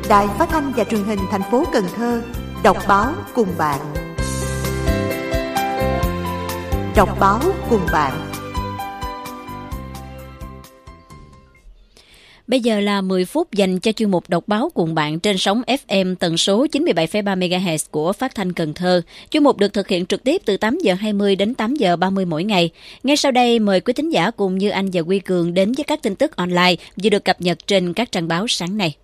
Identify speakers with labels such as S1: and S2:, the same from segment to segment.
S1: Đài Phát thanh và Truyền hình thành phố Cần Thơ đọc báo cùng bạn. Đọc báo cùng bạn.
S2: Bây giờ là 10 phút dành cho chuyên mục đọc báo cùng bạn trên sóng FM tần số 97,3 MHz của Phát thanh Cần Thơ. Chuyên mục được thực hiện trực tiếp từ 8 giờ 20 đến 8 giờ 30 mỗi ngày. Ngay sau đây mời quý thính giả cùng Như Anh và Quy Cường đến với các tin tức online vừa được cập nhật trên các trang báo sáng nay.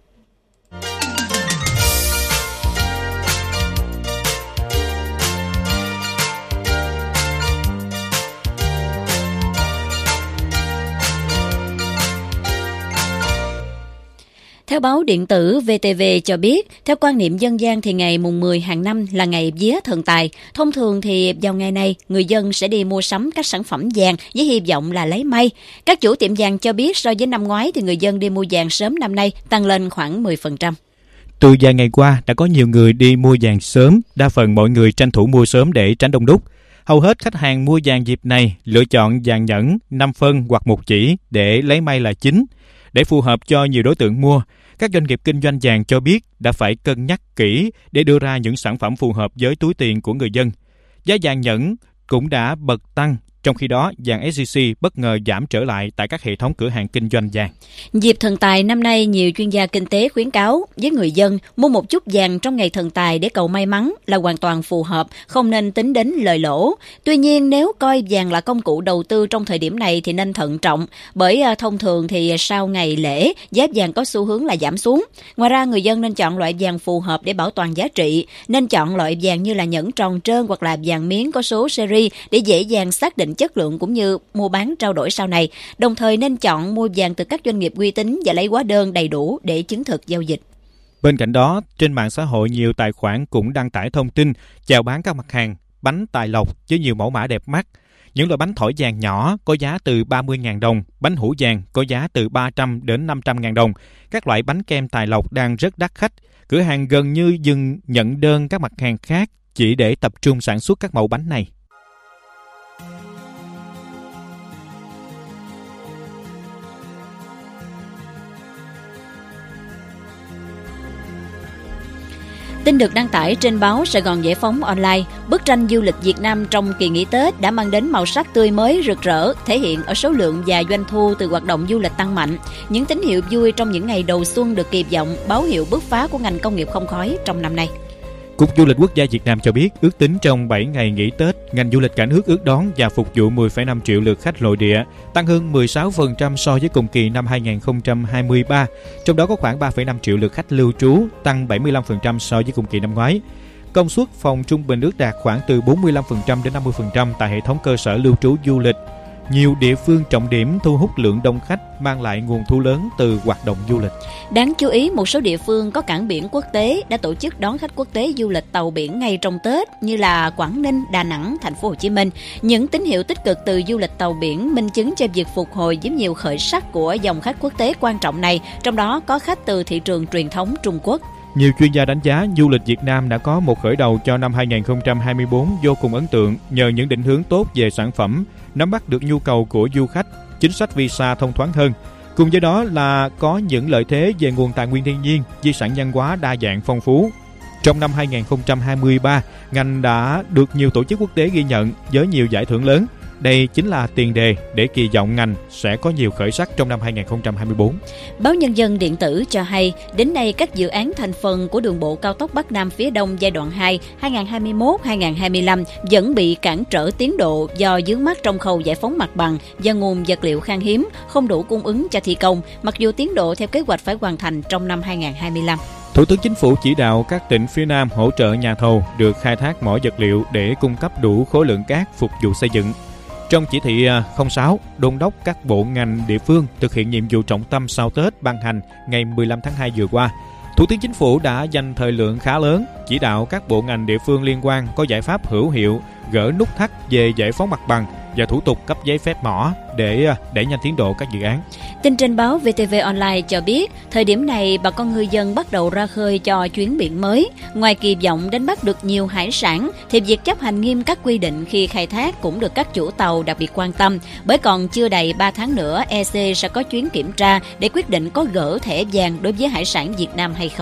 S2: Theo báo điện tử VTV cho biết, theo quan niệm dân gian thì ngày mùng 10 hàng năm là ngày vía thần tài. Thông thường thì vào ngày này, người dân sẽ đi mua sắm các sản phẩm vàng với hy vọng là lấy may. Các chủ tiệm vàng cho biết so với năm ngoái thì người dân đi mua vàng sớm năm nay tăng lên khoảng 10%.
S3: Từ vài ngày qua, đã có nhiều người đi mua vàng sớm, đa phần mọi người tranh thủ mua sớm để tránh đông đúc. Hầu hết khách hàng mua vàng dịp này lựa chọn vàng nhẫn, 5 phân hoặc 1 chỉ để lấy may là chính. Để phù hợp cho nhiều đối tượng mua, các doanh nghiệp kinh doanh vàng cho biết đã phải cân nhắc kỹ để đưa ra những sản phẩm phù hợp với túi tiền của người dân. Giá vàng nhẫn cũng đã bật tăng, trong khi đó vàng SJC bất ngờ giảm trở lại tại các hệ thống cửa hàng kinh doanh vàng.
S2: Dịp thần tài năm nay, nhiều chuyên gia kinh tế khuyến cáo với người dân mua một chút vàng trong ngày thần tài để cầu may mắn là hoàn toàn phù hợp, không nên tính đến lời lỗ. Tuy nhiên, nếu coi vàng là công cụ đầu tư trong thời điểm này thì nên thận trọng, bởi thông thường thì sau ngày lễ, giá vàng có xu hướng là giảm xuống. Ngoài ra, người dân nên chọn loại vàng phù hợp để bảo toàn giá trị, nên chọn loại vàng như là nhẫn tròn trơn hoặc là vàng miếng có số series để dễ dàng xác định chất lượng cũng như mua bán trao đổi sau này. Đồng thời nên chọn mua vàng từ các doanh nghiệp uy tín và lấy hóa đơn đầy đủ để chứng thực giao dịch.
S3: Bên cạnh đó, trên mạng xã hội nhiều tài khoản cũng đăng tải thông tin chào bán các mặt hàng bánh tài lộc với nhiều mẫu mã đẹp mắt. Những loại bánh thỏi vàng nhỏ có giá từ 30.000 đồng, bánh hũ vàng có giá từ 300 đến 500.000 đồng. Các loại bánh kem tài lộc đang rất đắt khách. Cửa hàng gần như dừng nhận đơn các mặt hàng khác chỉ để tập trung sản xuất các mẫu bánh này.
S2: Tin được đăng tải trên báo Sài Gòn Giải phóng Online, bức tranh du lịch Việt Nam trong kỳ nghỉ Tết đã mang đến màu sắc tươi mới rực rỡ, thể hiện ở số lượng và doanh thu từ hoạt động du lịch tăng mạnh. Những tín hiệu vui trong những ngày đầu xuân được kỳ vọng báo hiệu bứt phá của ngành công nghiệp không khói trong năm nay.
S3: Cục Du lịch Quốc gia Việt Nam cho biết, ước tính trong 7 ngày nghỉ Tết, ngành du lịch cả nước ước đón và phục vụ 10,5 triệu lượt khách nội địa, tăng hơn 16% so với cùng kỳ năm 2023. Trong đó có khoảng 3,5 triệu lượt khách lưu trú, tăng 75% so với cùng kỳ năm ngoái. Công suất phòng trung bình ước đạt khoảng từ 45% đến 50% tại hệ thống cơ sở lưu trú du lịch. Nhiều địa phương trọng điểm thu hút lượng đông khách, mang lại nguồn thu lớn từ hoạt động du lịch.
S2: Đáng chú ý, một số địa phương có cảng biển quốc tế đã tổ chức đón khách quốc tế du lịch tàu biển ngay trong Tết như là Quảng Ninh, Đà Nẵng, Thành phố Hồ Chí Minh. Những tín hiệu tích cực từ du lịch tàu biển minh chứng cho việc phục hồi với nhiều khởi sắc của dòng khách quốc tế quan trọng này, trong đó có khách từ thị trường truyền thống Trung Quốc.
S3: Nhiều chuyên gia đánh giá du lịch Việt Nam đã có một khởi đầu cho năm 2024 vô cùng ấn tượng nhờ những định hướng tốt về sản phẩm, nắm bắt được nhu cầu của du khách, chính sách visa thông thoáng hơn. Cùng với đó là có những lợi thế về nguồn tài nguyên thiên nhiên, di sản văn hóa đa dạng phong phú. Trong năm 2023, ngành đã được nhiều tổ chức quốc tế ghi nhận với nhiều giải thưởng lớn. Đây chính là tiền đề để kỳ vọng ngành sẽ có nhiều khởi sắc trong năm 2024.
S2: Báo Nhân dân điện tử cho hay, đến nay các dự án thành phần của đường bộ cao tốc Bắc Nam phía Đông giai đoạn 2 2021-2025 vẫn bị cản trở tiến độ do vướng mắc trong khâu giải phóng mặt bằng và nguồn vật liệu khan hiếm, không đủ cung ứng cho thi công, mặc dù tiến độ theo kế hoạch phải hoàn thành trong năm 2025.
S3: Thủ tướng Chính phủ chỉ đạo các tỉnh phía Nam hỗ trợ nhà thầu được khai thác mỏ vật liệu để cung cấp đủ khối lượng cát phục vụ xây dựng. Trong chỉ thị 06, đôn đốc các bộ ngành địa phương thực hiện nhiệm vụ trọng tâm sau Tết ban hành ngày 15 tháng 2 vừa qua. Thủ tướng Chính phủ đã dành thời lượng khá lớn chỉ đạo các bộ ngành địa phương liên quan có giải pháp hữu hiệu gỡ nút thắt về giải phóng mặt bằng và thủ tục cấp giấy phép mỏ để đẩy nhanh tiến độ các dự án.
S2: Tin trên báo VTV Online cho biết, thời điểm này bà con ngư dân bắt đầu ra khơi cho chuyến biển mới. Ngoài kỳ vọng đánh bắt được nhiều hải sản, thì việc chấp hành nghiêm các quy định khi khai thác cũng được các chủ tàu đặc biệt quan tâm, bởi còn chưa đầy 3 tháng nữa, EC sẽ có chuyến kiểm tra để quyết định có gỡ thẻ vàng đối với hải sản Việt Nam hay không.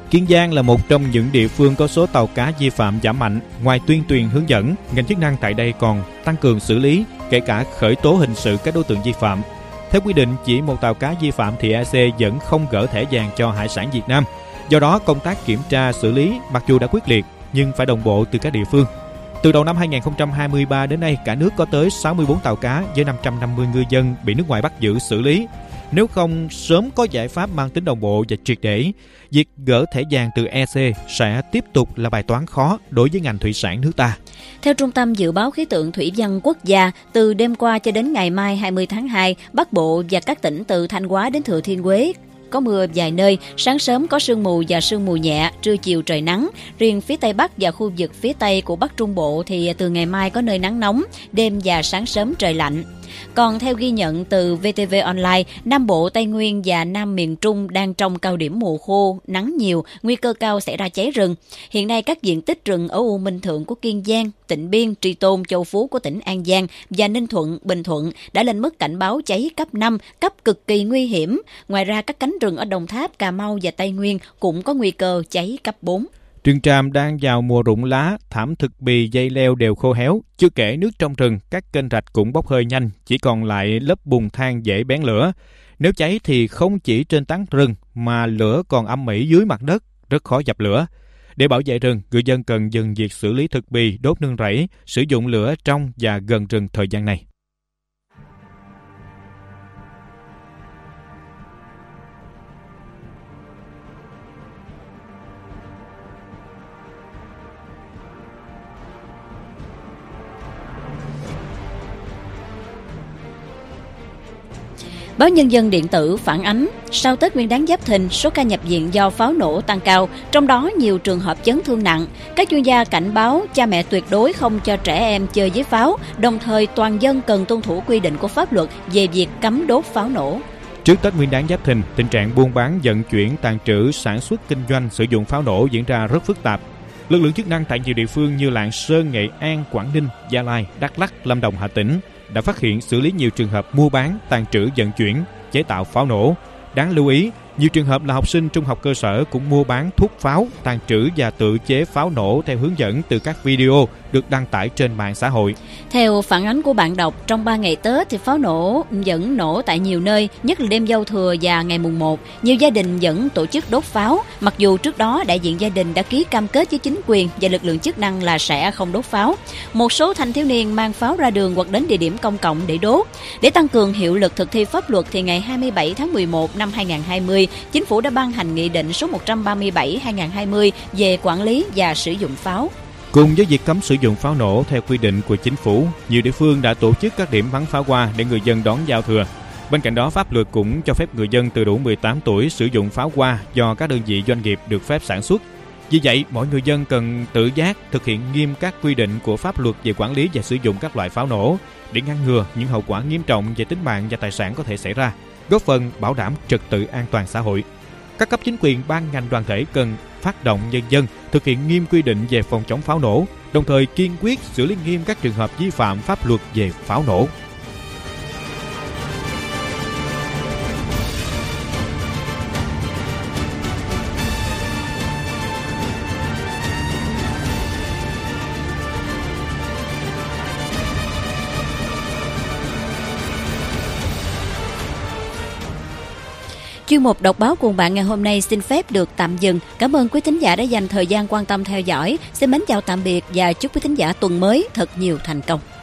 S3: Kiên Giang là một trong những địa phương có số tàu cá vi phạm giảm mạnh. Ngoài tuyên truyền hướng dẫn, ngành chức năng tại đây còn tăng cường xử lý, kể cả khởi tố hình sự các đối tượng vi phạm. Theo quy định, chỉ một tàu cá vi phạm thì EC vẫn không gỡ thẻ vàng cho hải sản Việt Nam. Do đó, công tác kiểm tra xử lý mặc dù đã quyết liệt nhưng phải đồng bộ từ các địa phương. Từ đầu năm 2023 đến nay, cả nước có tới 64 tàu cá với 550 ngư dân bị nước ngoài bắt giữ xử lý. Nếu không sớm có giải pháp mang tính đồng bộ và triệt để, việc gỡ thẻ vàng từ EC sẽ tiếp tục là bài toán khó đối với ngành thủy sản nước ta.
S2: Theo Trung tâm Dự báo Khí tượng Thủy văn Quốc gia, từ đêm qua cho đến ngày mai 20 tháng 2, Bắc Bộ và các tỉnh từ Thanh Hóa đến Thừa Thiên Huế có mưa vài nơi, sáng sớm có sương mù và sương mù nhẹ, trưa chiều trời nắng. Riêng phía Tây Bắc và khu vực phía Tây của Bắc Trung Bộ thì từ ngày mai có nơi nắng nóng, đêm và sáng sớm trời lạnh. Còn theo ghi nhận từ VTV Online, Nam Bộ, Tây Nguyên và Nam miền Trung đang trong cao điểm mùa khô, nắng nhiều, nguy cơ cao xảy ra cháy rừng. Hiện nay các diện tích rừng ở U Minh Thượng của Kiên Giang, Tịnh Biên, Tri Tôn, Châu Phú của tỉnh An Giang và Ninh Thuận, Bình Thuận đã lên mức cảnh báo cháy cấp 5, cấp cực kỳ nguy hiểm. Ngoài ra các cánh rừng ở Đồng Tháp, Cà Mau và Tây Nguyên cũng có nguy cơ cháy cấp 4.
S3: Rừng tràm đang vào mùa rụng lá, thảm thực bì, dây leo đều khô héo. Chưa kể nước trong rừng, các kênh rạch cũng bốc hơi nhanh, chỉ còn lại lớp bùn than dễ bén lửa. Nếu cháy thì không chỉ trên tán rừng mà lửa còn âm ỉ dưới mặt đất, rất khó dập lửa. Để bảo vệ rừng, người dân cần dừng việc xử lý thực bì, đốt nương rẫy, sử dụng lửa trong và gần rừng thời gian này.
S2: Báo Nhân dân điện tử phản ánh, sau Tết Nguyên đán Giáp Thìn, số ca nhập viện do pháo nổ tăng cao, trong đó nhiều trường hợp chấn thương nặng. Các chuyên gia cảnh báo cha mẹ tuyệt đối không cho trẻ em chơi với pháo, đồng thời toàn dân cần tuân thủ quy định của pháp luật về việc cấm đốt pháo nổ.
S3: Trước Tết Nguyên đán Giáp Thìn, tình trạng buôn bán, vận chuyển, tàng trữ, sản xuất, kinh doanh, sử dụng pháo nổ diễn ra rất phức tạp. Lực lượng chức năng tại nhiều địa phương như Lạng Sơn, Nghệ An, Quảng Ninh, Gia Lai, Đắk Lắk, Lâm Đồng, Hà Tĩnh đã phát hiện xử lý nhiều trường hợp mua bán, tàng trữ, vận chuyển, chế tạo pháo nổ. Đáng lưu ý, nhiều trường hợp là học sinh trung học cơ sở cũng mua bán thuốc pháo, tàng trữ và tự chế pháo nổ theo hướng dẫn từ các video được đăng tải trên mạng xã hội.
S2: Theo phản ánh của bạn đọc, trong 3 ngày Tết thì pháo nổ vẫn nổ tại nhiều nơi, nhất là đêm Giao Thừa và ngày mùng 1. Nhiều gia đình vẫn tổ chức đốt pháo, mặc dù trước đó đại diện gia đình đã ký cam kết với chính quyền và lực lượng chức năng là sẽ không đốt pháo. Một số thanh thiếu niên mang pháo ra đường hoặc đến địa điểm công cộng để đốt. Để tăng cường hiệu lực thực thi pháp luật thì ngày 27 tháng 11 năm 2020, Chính phủ đã ban hành Nghị định số 137/2020 về quản lý và sử dụng pháo.
S3: Cùng với việc cấm sử dụng pháo nổ theo quy định của chính phủ, nhiều địa phương đã tổ chức các điểm bắn pháo hoa để người dân đón giao thừa. Bên cạnh đó, pháp luật cũng cho phép người dân từ đủ 18 tuổi sử dụng pháo hoa do các đơn vị doanh nghiệp được phép sản xuất. Vì vậy, mỗi người dân cần tự giác thực hiện nghiêm các quy định của pháp luật về quản lý và sử dụng các loại pháo nổ để ngăn ngừa những hậu quả nghiêm trọng về tính mạng và tài sản có thể xảy ra, góp phần bảo đảm trật tự an toàn xã hội. Các cấp chính quyền, ban ngành, đoàn thể cần phát động nhân dân thực hiện nghiêm quy định về phòng chống pháo nổ, đồng thời kiên quyết xử lý nghiêm các trường hợp vi phạm pháp luật về pháo nổ.
S2: Chuyên mục đọc báo cùng bạn ngày hôm nay xin phép được tạm dừng. Cảm ơn quý thính giả đã dành thời gian quan tâm theo dõi. Xin mến chào tạm biệt và chúc quý thính giả tuần mới thật nhiều thành công.